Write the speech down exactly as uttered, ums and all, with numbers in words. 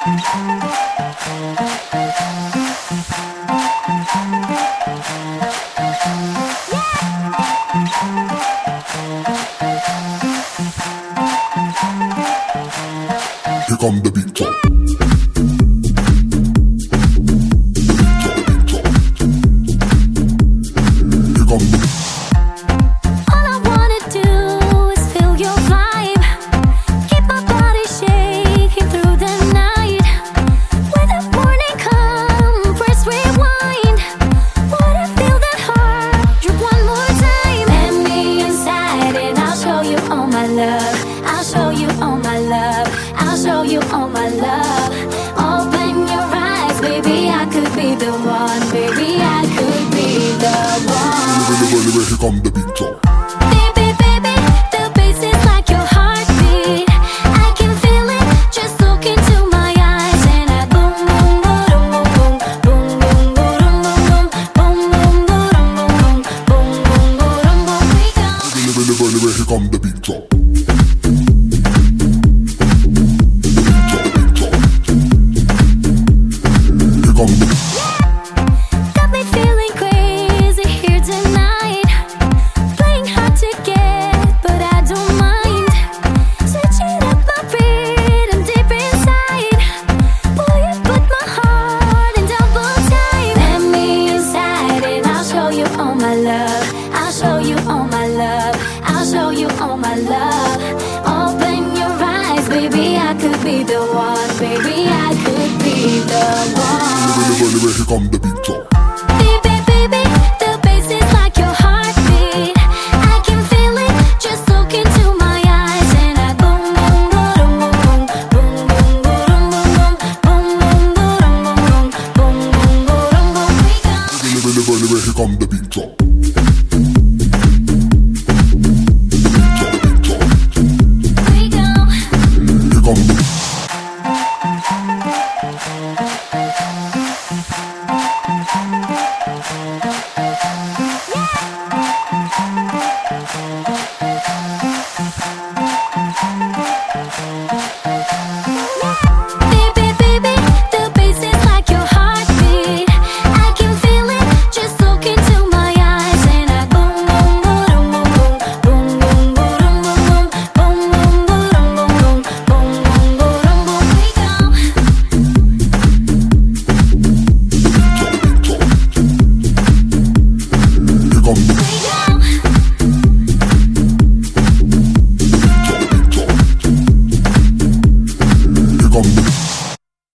Here come the beat drop. Here come the All I wanna do is feel your vibe. Keep my body shaking through the night. When the morning comes, press rewind. Wanna feel that heart drop one more time. Let me inside and I'll show you all my love. I'll show you all my love. I'll show you all my love. Open your eyes, baby, I could be the one. Baby, I could be the one. Here come the beat drop. Baby, baby, the bass is like your heartbeat. I can feel it, just look into my eyes. And I boom, boom, boom, boom, boom, boom, boom, boom, boom, boom, boom, boom, boom, boom, boom, boom, we go. Here come the beat drop. Got me feeling crazy here tonight. Playing hard to get, but I don't mind. Switching up my rhythm deep inside. Boy, you put my heart in double time. Let me inside and I'll show you all my love. I'll show you all my love. I'll show you all my love. Open your eyes, baby, I could be the one. Baby, I could be the one. Here come the beat drop. Baby, baby, the bass is like your heartbeat. I can feel it, just look into my eyes. And I boom, boom, boom, boom, boom, boom, boom, boom, boom, boom, boom, boom, boom, boom, boom, we go. Here come the beat drop. We go. Here come the Baby, baby, the bass is like your heartbeat. I can feel it, just look into my eyes. And I boom, boom, boom, boom, boom, boom, boom, boom, boom, boom, boom, boom, boom, boom, boom, boom, we go. Here come the We go. Here come the